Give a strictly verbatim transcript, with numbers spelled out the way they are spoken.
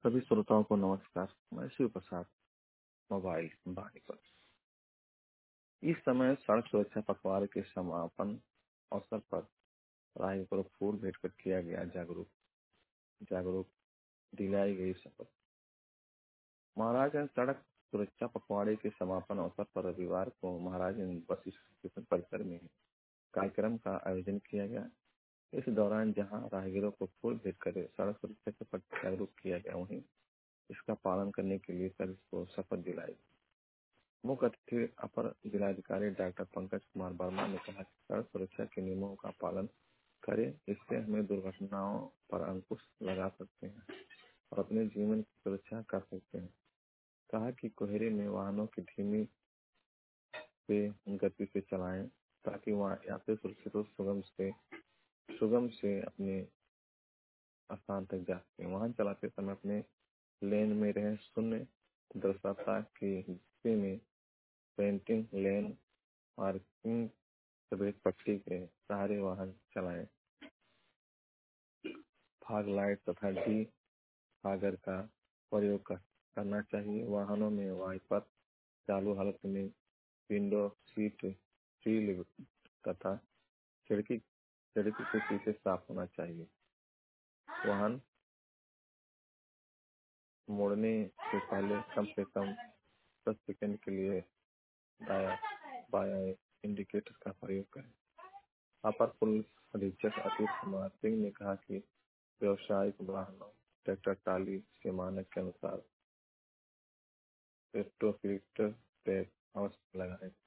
सभी श्रोताओं को नमस्कार। मैं शिव प्रसाद, मोबाइल वाणी पर। इस समय सड़क सुरक्षा पखवाड़े के समापन अवसर पर राहगीरों को फूल भेंट कर किया गया जागरूक जागरूक दिलाई गई शपथ। महाराजगंज सड़क सुरक्षा पखवाड़े के समापन अवसर पर रविवार को महाराजगंज बस स्टेशन परिसर में कार्यक्रम का आयोजन किया गया। इस दौरान जहां राहगीरों को फूल भेंट कर सड़क सुरक्षा के प्रति जागरूक किया गया, वहीं इसका पालन करने के लिए सभी को शपथ दिलाई। मुख्य अतिथि अपर जिलाधिकारी डॉक्टर पंकज कुमार वर्मा ने कहा कि सड़क सुरक्षा के नियमों का पालन करें, इससे हमें दुर्घटनाओं पर अंकुश लगा सकते हैं और अपने जीवन की सुरक्षा कर सकते हैं। कहा कि कोहरे में वाहनों की धीमी से गति से चलाएं ताकि वहाँ यात्री सुरक्षित और सुगम से सुगम से अपने स्थान तक जा सकें। वाहन चलाते समय अपने लेन में रहे। शून्य दर्शकता के हिस्से में पेंटिंग लेन पार्किंग सफेद पट्टी के सहारे वाहन चलाएं। फाग लाइट तथा डी फागर का प्रयोग कर, करना चाहिए। वाहनों में वाइपर चालू हालत में विंडो सीट सील तथा खिड़की खिड़की के शीशे साफ होना चाहिए। वाहन मोड़ने से पहले कम से कम दस सेकंड के लिए दाया बाया इंडिकेटर का प्रयोग करें। अपर पुलिस अधीक्षक अतीत कुमार सिंह ने कहा कि व्यावसायिक वाहनों ट्रैक्टर ट्राली के मानक के अनुसार पेट्रोल फिल्टर टैग अवश्य लगाएं।